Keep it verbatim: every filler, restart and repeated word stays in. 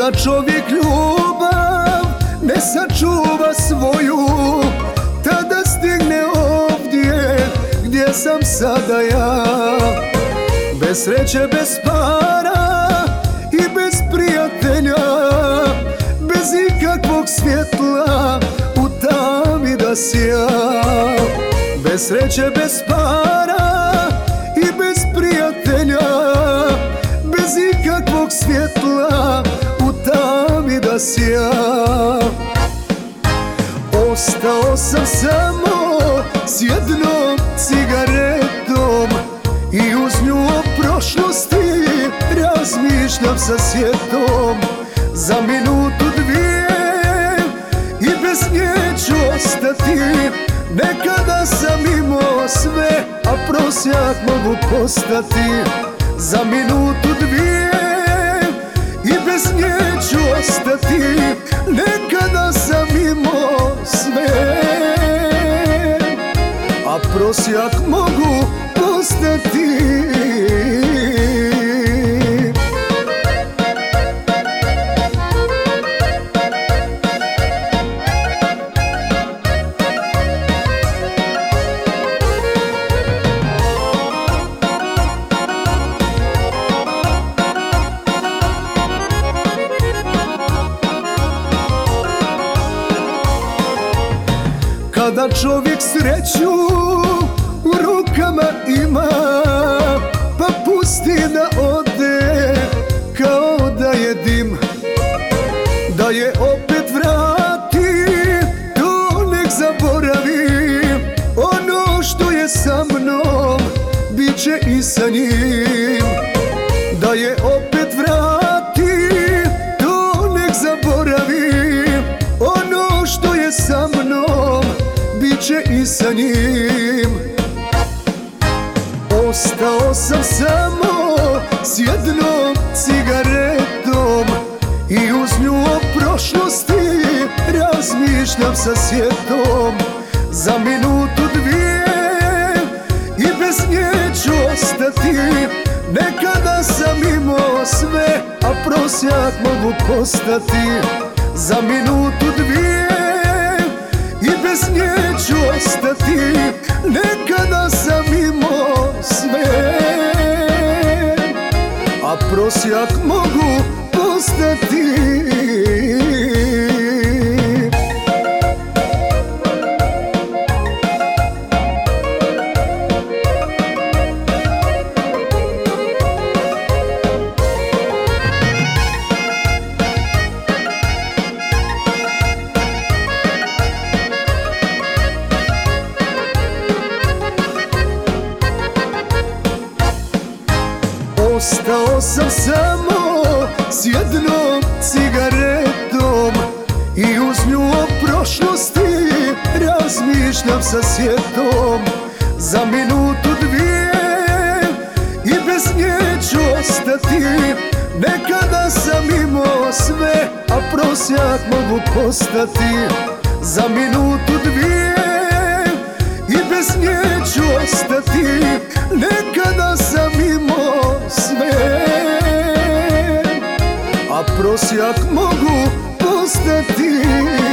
Kada čovjek ljubav ne sačuva svoju, tada stigne ovdje gdje sam sada ja. Bez sreće, bez para i bez prijatelja, bez ikakvog svjetla u tami da sjam. Bez sreće, bez para i bez prijatelja, bez ikakvog svjetla u tami da sjam. Ostao sam samo s jednom cigaretom i uz nju o prošlosti razmišljam sa sjetom. Za minutu dvije i bez nje ću ostati. Nekada sam imao sve, a prosjak mogu postati. Za minutu dvije i bez nje ću ostati. Nekada sam imao sve, a prosjak mogu postati. Kada čovjek sreću u rukama ima, pa pusti da ode kao da je dim. Da je opet vrati, to nek zaboravi. Ono što je sa mnom, bit će i sa njim. Da je opet vrati, to nek zaboravi. Ono što je sa mnom, bit će i sa njim. Ostao sam samo s jednom cigaretom i uz nju o prošlosti razmišljam sa sjetom. Za minutu dvije i bez nje ću ostati. Nekada sam imao sve, a prosjak mogu postati. Za minutu dvije i bez nje ću ostati. Nekada sam imao sve, a prosjak mogu postati. Ostao sam samo s jednom cigaretom i uz nju o prošlosti razmišljam sa sjetom. Za minutu dvije i bez nje ću ostati. Nekada sam imao sve, a prosjak mogu postati. Za minutu dvije i bez nje ću ostati. Nekada sam imao sve, a prosjak mogu postati.